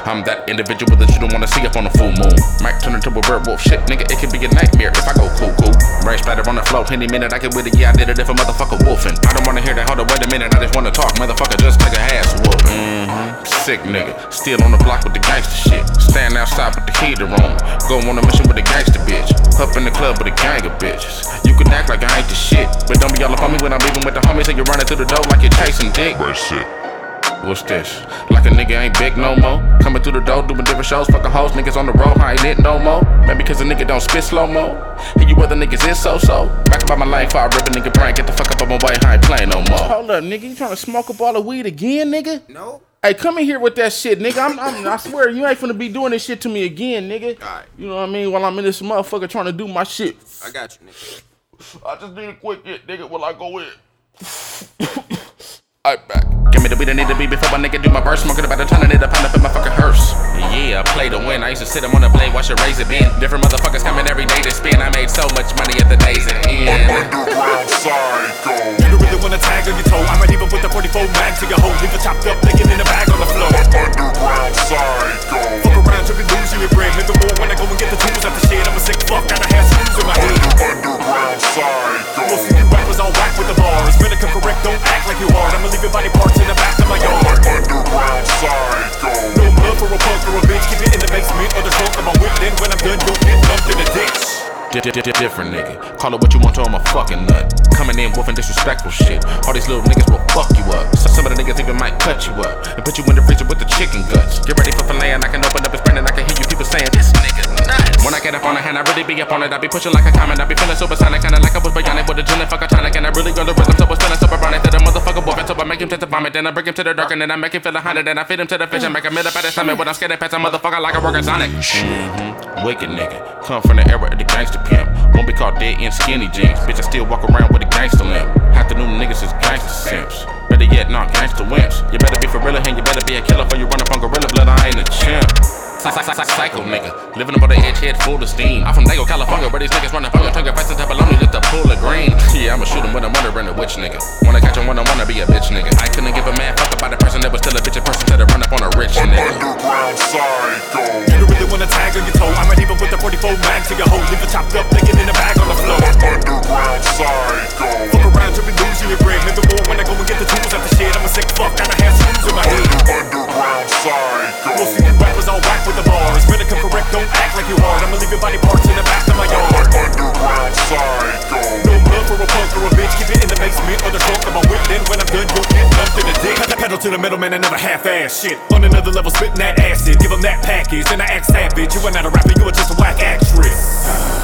I'm that individual that you don't wanna see up on the full moon. Might turn into a werewolf, shit, nigga, it could be a nightmare if I go cuckoo. Brain splatter on the floor, any minute I get with it, yeah, I did it if a motherfucker wolfing. I don't wanna hear that, hold up, wait a minute, I just wanna talk, motherfucker, just take a ass whooping. Sick nigga, still on the block with the gangster shit. Stand outside with the heater on, go on a mission with a gangster bitch. Up in the club with a gang of bitches. You can act like I ain't the shit, but don't be all up on me when I'm leaving with the homies and you're running through the door like you're chasing dick. Right shit. What's this? Like a nigga ain't big no more. Coming through the door, doing different shows, fucking hoes, niggas on the road, I ain't it no more. Maybe cause a nigga don't spit slow-mo. And you other niggas is so-so. Back up on my lane, fire rip a nigga brain, get the fuck up on my way, I ain't playing no more. Hold up, nigga, you trying to smoke up all the weed again, nigga? No. Hey, come in here with that shit, nigga. I swear, you ain't finna be doing this shit to me again, nigga. Alright. You know what I mean? While I'm in this motherfucker trying to do my shit. I got you, nigga. I just need a quick hit, nigga, while I go in. I back. Give me the beat I need to be before my nigga do my verse. Smoking about a ton of it, a pound up in my fucking hearse. Yeah, I play to win. I used to sit him on the blade, watch it raise it bend. Different motherfuckers coming every day to spin. I made so much money at the days at end. Underground psycho. You don't really wanna tag on your toe. I might even put the 44 mag to your hoe. Leave it chopped up, naked in the bag on the floor. Underground psycho. Fuck around till we lose you in bread. Maybe more when I go and get the tools out the shit. I'm a sick fuck, gotta have screws in my head. Underground psycho. Most of you rappers all whack with the bars. Better come correct, don't act like you hard. I'ma leave your body parts in the back of my yard. Underground psycho. No love for a punk or a bitch. Keep it in the basement or the trunk of my whip. Then when I'm done, you'll get dumped in the ditch. Different nigga. Call it what you want to, I'm a fucking nut. Coming in wolfing disrespectful shit. All these little niggas will fuck you up. So some of the niggas even might cut you up and put you in the freezer with the chicken guts. Get ready for filet and I can open up his brain and I can hear you people saying this nigga nuts. When I get up on the hand, I really be up on it. I be pushing like a comet. I be feeling supersonic, kinda like I was bionic with a gin and fuck a tonic. And I really go to rhythm, so it's feeling super burning to the motherfucker wolfing. So I make him test to vomit, then I bring him to the dark and then I make him feel a hundred. Then I feed him to the fish and make him mid up at his stomach. When I'm scared to pass a motherfucker like a working Sonic. Wicked nigga, come from the era of the gangster pimp. Won't be caught dead in skinny jeans. Bitch, I still walk around with a gangster limp. Half the new niggas is gangster simps. Better yet, not gangster wimps. You better be for real and you better be a killer for you run up on gorilla blood. I ain't a chimp. Psycho nigga, living up on the edge, head full of steam. I'm from Dago, California, where these niggas running from your tongue, fast and baloney, just a pool of green. Yeah, I'ma shoot him when I'm wondering a witch nigga. Wanna catch him when I wanna be a bitch nigga. I couldn't give a man fuck about a person that was still a bitch, a person that run up on a rich nigga. Underground psycho. You don't really wanna tag on your toe. I might even put the 44 mag to your hoe. Leave it chopped up, naked in the bag on the floor. Underground psycho. Fuck around till we lose you in bread. Maybe more when I go and get the tools out the shit. I'm a sick fuck, gotta have screws in my head. Underground psycho. Most of you rappers all whack with the bars. Better come correct, don't act like you hard. I'ma leave your body parts in the back of my yard. Underground psycho. No love for a punk or a bitch. Keep it in the basement or the trunk of my whip. Then when I'm done, you'll get dumped in the dick. Pedal to the middle, man, I never half-ass shit. On another level, spitting that acid. Give them that package, then I act savage. You are not a rapper, you are just a whack actress.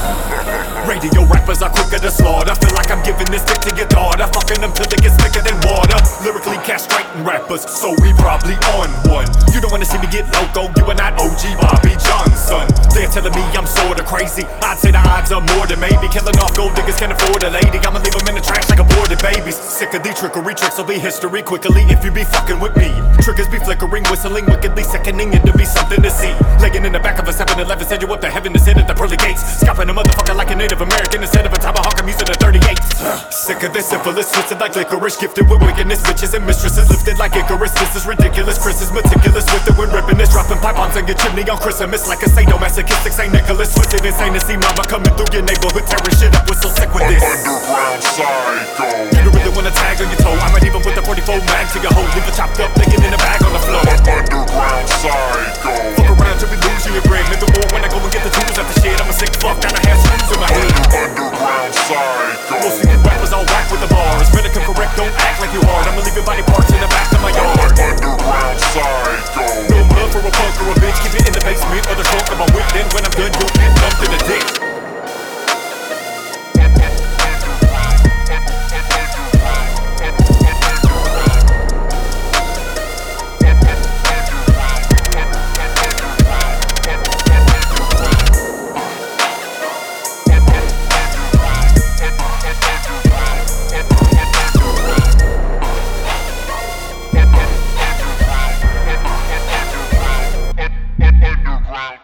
Radio rappers are quicker to slaughter. Feel like I'm giving this dick to your daughter. Fucking them till they get thicker than water. Lyrically castrating rappers, so we probably on one. You don't wanna see me get loco, you are not OG Bobby Johnson. They're telling me I'm sorta crazy. I'd say the odds are more than maybe. Killing off gold diggers can't afford a lady. I'ma leave them in the trash like aborted babies. Sick of these trickery tricks will be history quickly if you be fucking with me. Triggers be flickering, whistling wickedly, sickening it to be something to see. Laying in the back of a 7-Eleven, send you up to heaven to sit at the pearly gates. Scalping a motherfucker like a Native American instead of a tomahawk. I'm using a 38. Sick of this syphilis, twisted like licorice, gifted with wickedness, bitches and mistresses lifted like Icarus. This is ridiculous. Chris is meticulous with it when ripping this, dropping pipe bombs on your chimney on Christmas like a sadomasochistic Saint Nicholas. Twisted insane to see mama coming through your neighborhood, tearing shit up. We're so sick with this. Underground psycho. You don't really wanna tag on your toe. I might even put the 44 mag to your hoe. Leave it chopped up, naked in the bag on the floor. Underground psycho. Fuck around till we lose you in bread. Maybe more when I go and get the tools out the shit. I'm a sick fuck, gotta have screws in my head. Underground psycho. Most of you rappers all whack with the bars. Better come correct, don't act like you hard. I'ma leave your body parts in the back of my yard. Underground psycho.